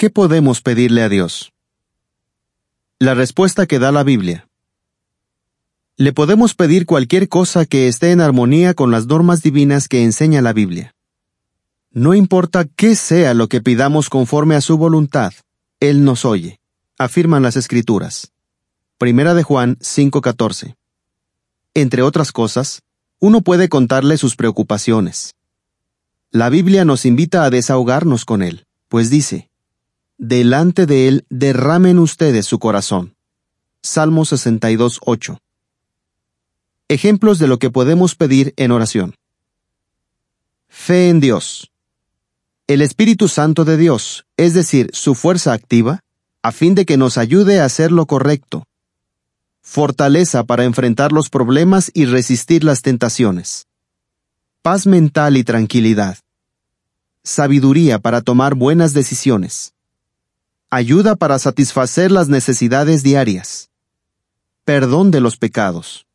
¿qué podemos pedirle a Dios? La respuesta que da la Biblia. Le podemos pedir cualquier cosa que esté en armonía con las normas divinas que enseña la Biblia. No importa qué sea lo que pidamos conforme a su voluntad, Él nos oye, afirman las Escrituras. 1 de Juan 5:14. Entre otras cosas, uno puede contarle sus preocupaciones. La Biblia nos invita a desahogarnos con Él, pues dice, delante de Él derramen ustedes su corazón. Salmo 62:8. Ejemplos de lo que podemos pedir en oración. Fe en Dios. El Espíritu Santo de Dios, es decir, su fuerza activa, a fin de que nos ayude a hacer lo correcto. Fortaleza para enfrentar los problemas y resistir las tentaciones. Paz mental y tranquilidad. Sabiduría para tomar buenas decisiones. Ayuda para satisfacer las necesidades diarias. Perdón de los pecados.